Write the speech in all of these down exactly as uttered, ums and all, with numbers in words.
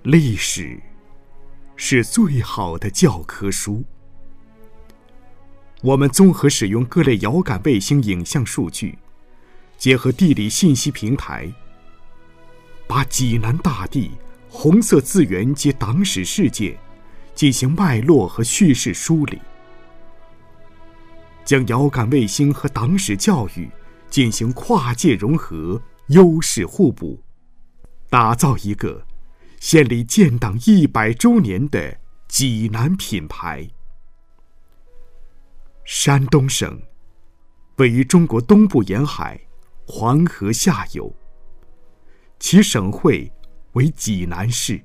历史是最好的教科书。我们综合使用各类遥感卫星影像数据，结合地理信息平台，把济南大地红色资源及党史事件进行脉络和叙事梳理，将遥感卫星和党史教育进行跨界融合、优势互补，打造一个献礼建党一百周年的济南品牌。山东省位于中国东部沿海，黄河下游，其省会为济南市。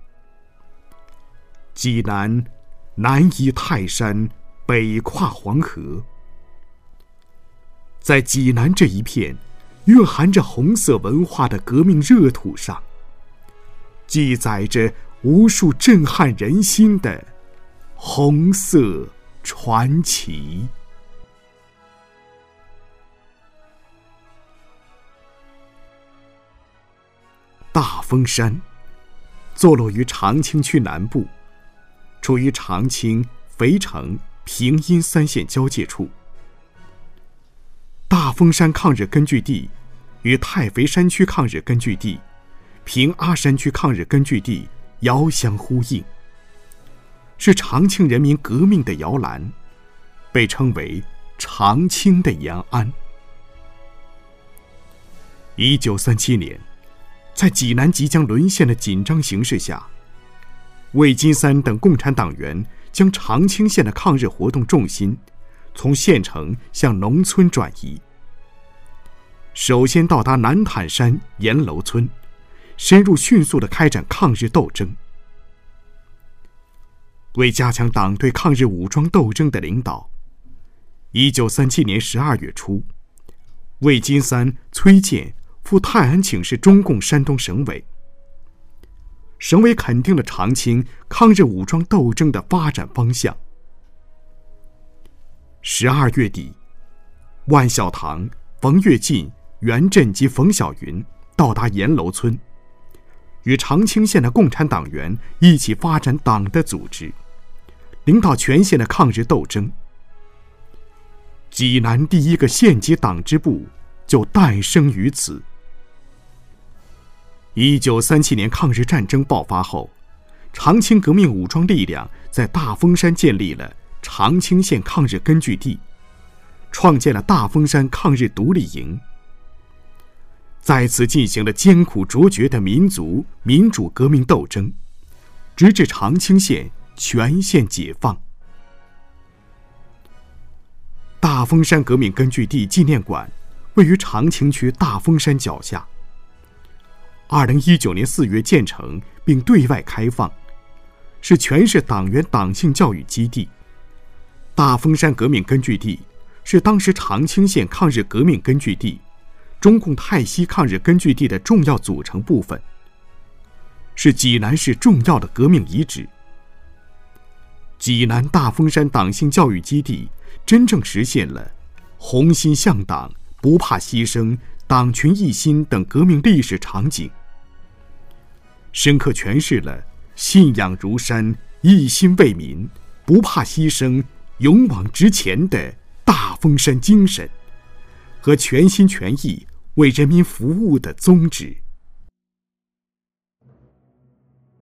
济南南依泰山，北跨黄河，在济南这一片蕴含着红色文化的革命热土上，记载着无数震撼人心的红色传奇。大峰山坐落于长清区南部，处于长清、肥城、平阴三县交界处。大峰山抗日根据地与太肥山区抗日根据地、平阿山区抗日根据地遥相呼应，是长清人民革命的摇篮，被称为长清的延安。一九三七年，在济南即将沦陷的紧张形势下，魏金三等共产党员将长清县的抗日活动重心从县城向农村转移。首先到达南坦山严楼村，深入迅速地开展抗日斗争。为加强党对抗日武装斗争的领导，一九三七年十二月初，魏金三、崔健赴泰安请示中共山东省委。省委肯定了长清抗日武装斗争的发展方向。十二月底，万孝堂、冯跃进、袁震及冯小云到达严楼村，与长清县的共产党员一起发展党的组织，领导全县的抗日斗争。济南第一个县级党支部就诞生于此。一九三七年抗日战争爆发后，长清革命武装力量在大峰山建立了长清县抗日根据地，创建了大峰山抗日独立营，在此进行了艰苦卓绝的民族民主革命斗争，直至长清县全县解放。大峰山革命根据地纪念馆位于长清区大峰山脚下。二零一九年四月建成并对外开放，是全市党员党性教育基地。大峰山革命根据地是当时长清县抗日革命根据地、中共泰西抗日根据地的重要组成部分，是济南市重要的革命遗址。济南大峰山党性教育基地真正实现了红心向党、不怕牺牲、党群一心等革命历史场景，深刻诠释了信仰如山、一心为民、不怕牺牲、勇往直前的大峰山精神和全心全意为人民服务的宗旨。